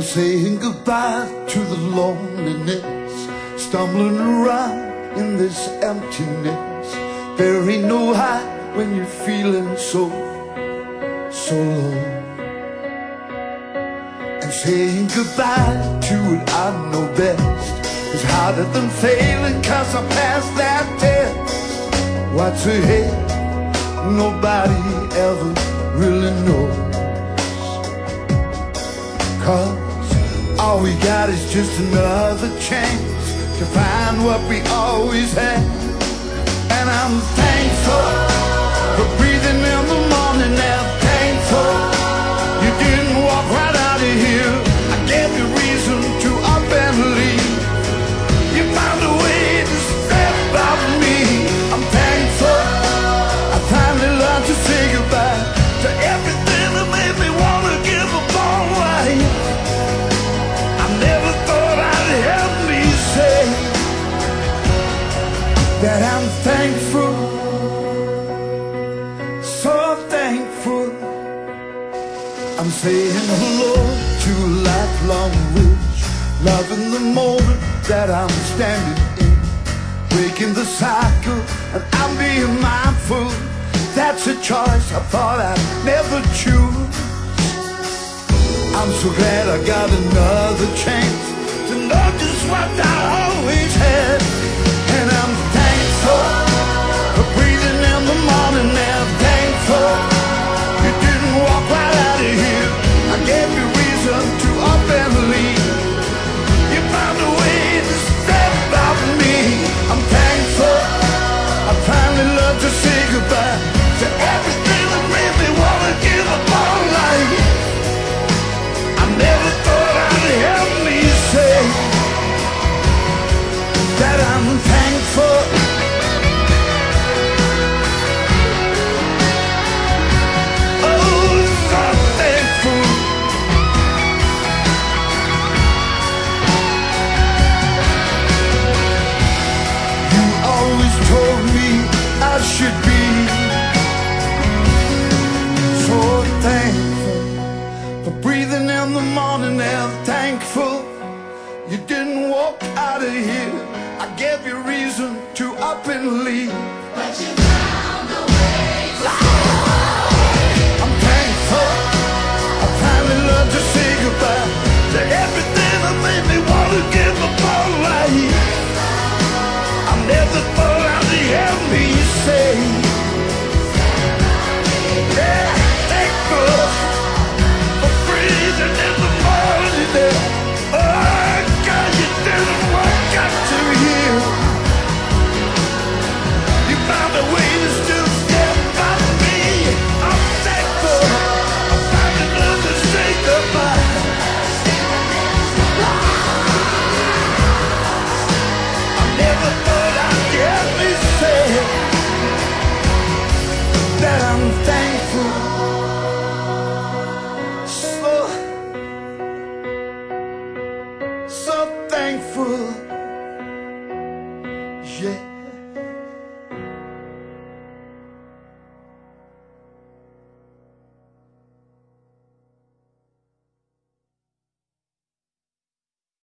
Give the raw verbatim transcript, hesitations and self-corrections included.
saying goodbye to the loneliness, stumbling around in this emptiness. There ain't no high when you're feeling so, so low. And saying goodbye to what I know best is harder than failing, 'cause I passed that test. What's ahead, nobody ever really knows, 'cause all we got is just another chance to find what we always had. And I'm thankful for breathing in the morning, and thankful you didn't walk right out of here. I gave you reason to up and leave. You found a way to step out of me. I'm thankful I finally learned to say goodbye to everything that made me want to give up on life. I never thought I'd have me say that I'm thankful, so thankful. I'm saying hello to a lifelong wish, loving the moment that I'm standing in, breaking the cycle, and I'm being mindful. That's a choice I thought I'd never choose. I'm so glad I got another chance to know just what I always had. And I'm thankful for breathing in the morning, and thankful you didn't walk right out of here. I gave you reason to up and leave. You found a way to step out of me. I'm thankful I finally learned to say goodbye to everything that made me wanna give up on life. I never thought I'd have me say that I'm thankful. Oh, so thankful. You always told me I should be so thankful for breathing in the morning, and thankful you didn't walk out of here. I gave you reason to up and leave, but you found a way to I'm thankful I finally learned to say goodbye to everything that made me want to give up on life. I never thought I'd hear me say, yeah, thankful for breathing in the morning. Oh God, you didn't walk out to here. You found a way to still step by me. I'm thankful I finally learned to say goodbye. I never thought I'd hear me say that I'm thankful, so, so thankful, yeah.